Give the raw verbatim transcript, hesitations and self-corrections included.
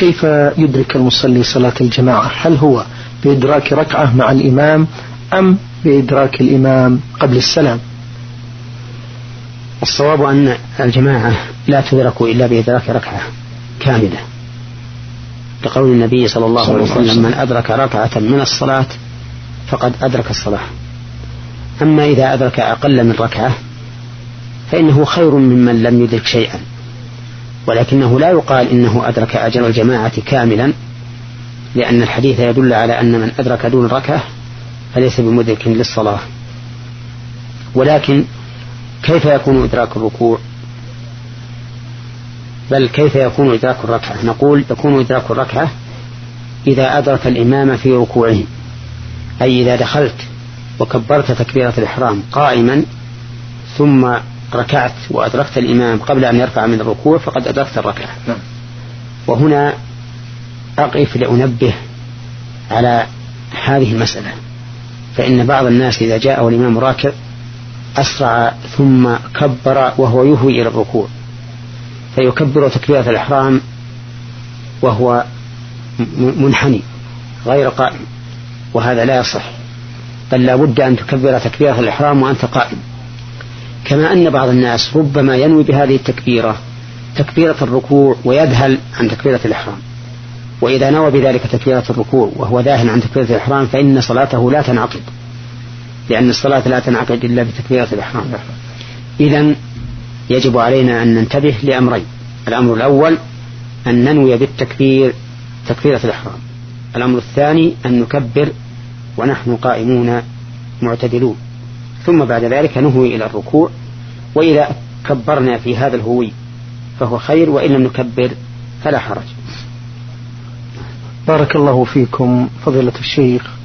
كيف يدرك المصلي صلاة الجماعة؟ هل هو بإدراك ركعة مع الإمام أم بإدراك الإمام قبل السلام؟ الصواب أن الجماعة لا تدرك إلا بإدراك ركعة كاملة، لقول النبي صلى الله عليه وسلم: من أدرك ركعة من الصلاة فقد أدرك الصلاة. أما إذا أدرك أقل من ركعة فإنه خير ممن لم يدرك شيئا، ولكنه لا يقال إنه أدرك أجر الجماعة كاملا، لأن الحديث يدل على أن من أدرك دون ركعة فليس بمدرك للصلاة. ولكن كيف يكون إدراك الركوع؟ بل كيف يكون إدراك الركعة؟ نقول يكون إدراك الركعة إذا أدرك الإمام في ركوعه، أي إذا دخلت وكبرت تكبيرة الإحرام قائما ثم ركعت وأدركت الإمام قبل أن يرفع من الركوع فقد أدركت الركعة. وهنا أقف لأنبه على هذه المسألة، فإن بعض الناس إذا جاء الإمام راكع أسرع ثم كبر وهو يهوي إلى الركوع، فيكبر تكبيرة الإحرام وهو منحني غير قائم، وهذا لا يصح، بل لا بد أن تكبر تكبيرة الإحرام وأنت قائم. كما أن بعض الناس ربما ينوي بهذه التكبيرة تكبيرة الركوع ويذهل عن تكبيرة الإحرام، وإذا نوى بذلك تكبيرة الركوع وهو ذاهل عن تكبيرة الإحرام فإن صلاته لا تنعقد، لأن الصلاة لا تنعقد إلا بتكبيرة الإحرام. إذن يجب علينا أن ننتبه لأمرين: الأمر الأول أن ننوي بالتكبير تكبيرة الإحرام، الأمر الثاني أن نكبر ونحن قائمون معتدلون، ثم بعد ذلك نهوي إلى الركوع، وإذا كبرنا في هذا الهوي فهو خير، وإن لم نكبر فلا حرج. بارك الله فيكم فضيلة الشيخ.